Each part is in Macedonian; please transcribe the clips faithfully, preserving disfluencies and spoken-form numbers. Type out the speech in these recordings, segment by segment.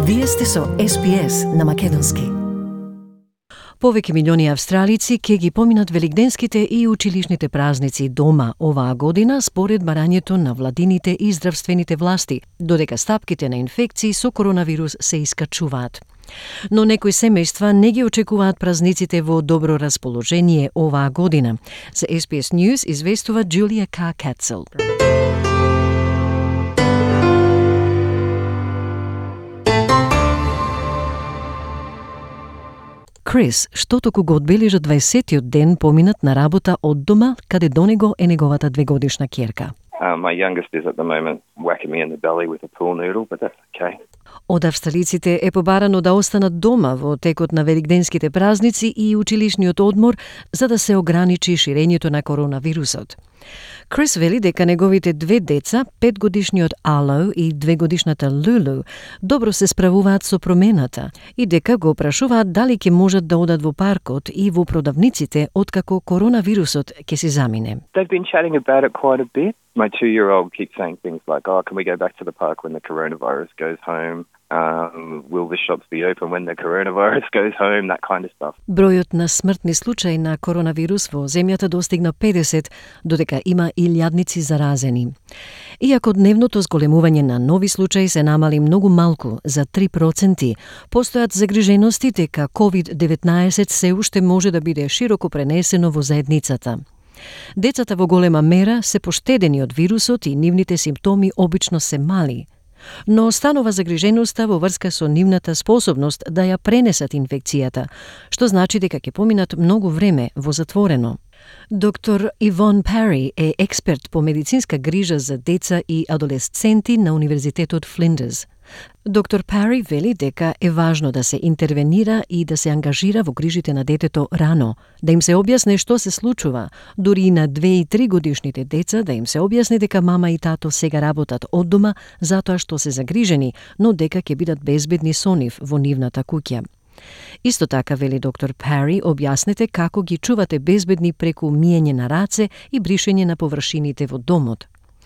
Вие сте со Ес Би Ес на Македонски. Повеќе милиони австралици ќе ги поминат великденските и училишните празници дома оваа година според барањето на владините и здравствените власти, додека стапките на инфекции со коронавирус се искачуваат. Но некои семејства не ги очекуваат празниците во добро расположение оваа година. За Ес Би Ес News известува Джулија Карр-Кацел. Крис, што току го одбележа дваесеттиот ден поминат на работа од дома, каде до него е неговата двегодишна ќерка. Uh, my youngest is at the moment whacking me in the belly with a pool noodle, but that's okay. Од австралиците е побарано да останат дома во текот на великденските празници и училишниот одмор за да се ограничи ширењето на коронавирусот. Крис вели дека неговите две деца, петгодишниот Ало и двегодишната Лулу, добро се справуваат со промената и дека го прашуваат дали ќе можат да одат во паркот и во продавниците откако коронавирусот ќе се замине. They've been chatting about it quite a bit. My two-year-old keeps saying things like, oh, can we go back to the park when the coronavirus goes home? Um, will the shops be open when the coronavirus goes home? That kind of stuff. Бројот на смртни случаи на коронавирус во земјата достигна педесет, додека има илјадници заразени. Иако дневното зголемување на нови случаи се намали многу малку, за три проценти, постојат загрижености дека ковид деветнаесет се уште може да биде широко пренесено во заедницата. Децата во голема мера се поштедени од вирусот и нивните симптоми обично се мали. Но останува загриженоста во врска со нивната способност да ја пренесат инфекцијата, што значи дека ќе поминат многу време во затворено. Доктор Ивон Пари е експерт по медицинска грижа за деца и адолесценти на Универзитетот Флиндерс. Доктор Пари вели дека е важно да се интервенира и да се ангажира во грижите на детето рано, да им се објасне што се случува, дури и на две и три годишните деца да им се објасни дека мама и тато сега работат од дома затоа што се загрижени, но дека ќе бидат безбедни со нив во нивната куќа. Исто така, вели доктор Пари, објаснете како ги чувате безбедни преку миење на раце и бришење на површините во домот.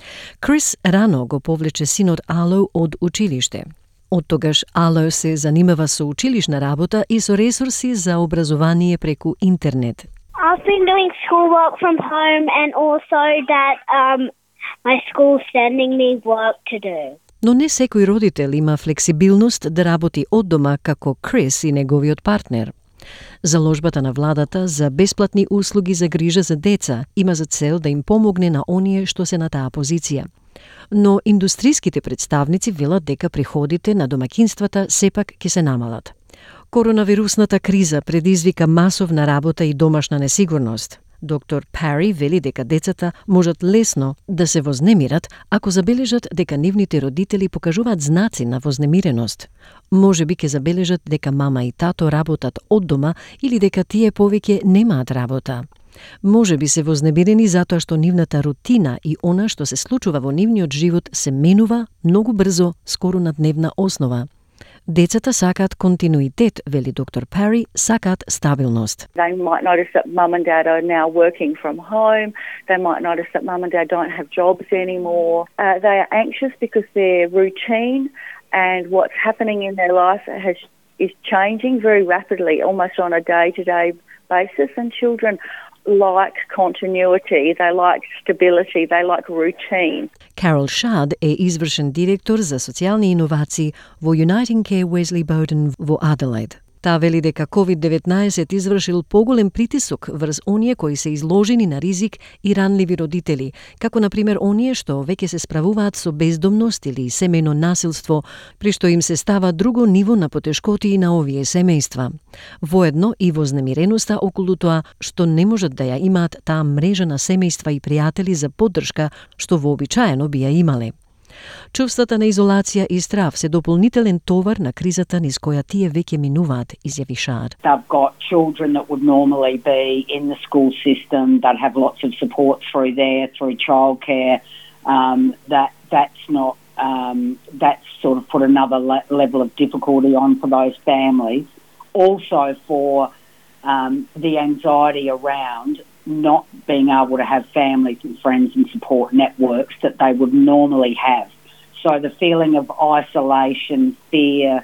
Крис рано го повлече синот Ало од училиште. Од тогаш Ало се занимава со училишна работа и со ресурси за образование преку интернет. I've been doing schoolwork from home and also that um, my school's sending me work to do. Но не секој родител има флексибилност да работи од дома како Крис и неговиот партнер. Заложбата на владата за бесплатни услуги за грижа за деца има за цел да им помогне на оние што се на таа позиција. Но индустриските представници велат дека приходите на домакинствата сепак ќе се намалат. Коронавирусната криза предизвика масовна работа и домашна несигурност. Доктор Пари вели дека децата можат лесно да се вознемират ако забележат дека нивните родители покажуваат знаци на вознемиреност. Може би ќе забележат дека мама и тато работат од дома или дека тие повеќе немаат работа. Може би се вознемирени затоа што нивната рутина и она што се случува во нивниот живот се менува многу брзо, скоро на дневна основа. Децата сакаат континуитет, вели доктор Пари, сакаат стабилност. They might notice that mum and dad are now working from home. They might notice that mum and dad don't have jobs anymore. Uh, they are anxious because their routine and what's happening in their life has is changing very rapidly, almost on a day-to-day basis. And children like continuity, they like stability, they like routine. Carol Shad е извршен директор за социјални иновации во Uniting Care Wesley Bowden во Аделаид. Таа вели дека ковид деветнаесет извршил поголем притисок врз оние кои се изложени на ризик и ранливи родители, како на пример оние што веќе се справуваат со бездомност или семејно насилство, при што им се става друго ниво на потешкоти на овие семејства. Воедно и вознемиреноста околу тоа што не можат да ја имаат таа мрежа на семејства и пријатели за поддршка што вообичаено би ја имале. Чувствата на изолација и страв се дополнителен товар на кризата низ која тие веќе минуваат, изјави Шад. They've got children that would normally be in the school system that have lots of support through there, through childcare. Um, that that's not um, that's sort of put another le- level of difficulty on for those families. Also for um, the anxiety around not being able to have families and friends and support networks that they would normally have. So the feeling of isolation, fear,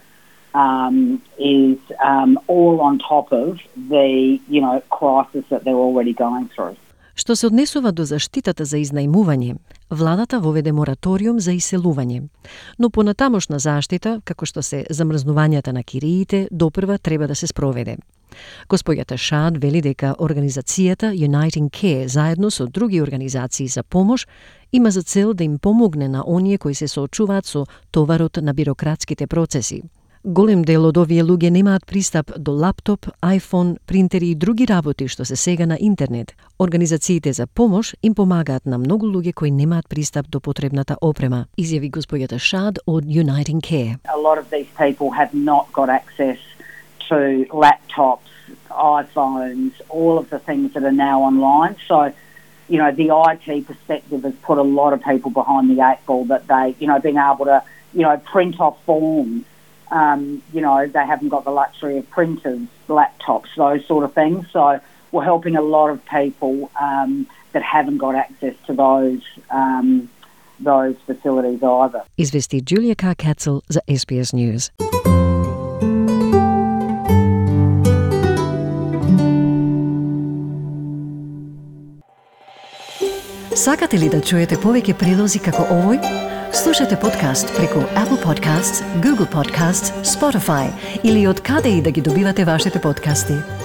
um, is um, all on top of the, you know, crisis that they're already going through. Што се однесува до заштитата за изнајмување, владата воведе мораториум за иселување. Но понатамошна заштита, како што се замрзнувањата на кириите, допрва треба да се спроведе. Господјата Шад вели дека организацијата Uniting Care заедно со други организации за помош има за цел да им помогне на оние кои се соочуваат со товарот на бирократските процеси. Голем дел од овие луѓе немаат пристап до лаптоп, айфон, принтери и други работи што се сега на интернет. Организациите за помош им помагаат на многу луѓе кои немаат пристап до потребната опрема, изјави господјата Шад од Uniting Care. A lot of these people have not got access to laptops, iPhones, all of the things that are now online. So, you know, the I T perspective has put a lot of people behind the eight ball that they, you know, being able to, you know, print off forms. Um, you know, they haven't got the luxury of printers, laptops, those sort of things. So we're helping a lot of people um, that haven't got access to those um, those facilities either. Извести Julia Carr-Katzel за S B S News. Сакате ли да чуете повеќе прилози како овој? Слушате подкаст преку Apple Podcasts, Google Podcasts, Spotify или од каде и да ги добивате вашите подкасти.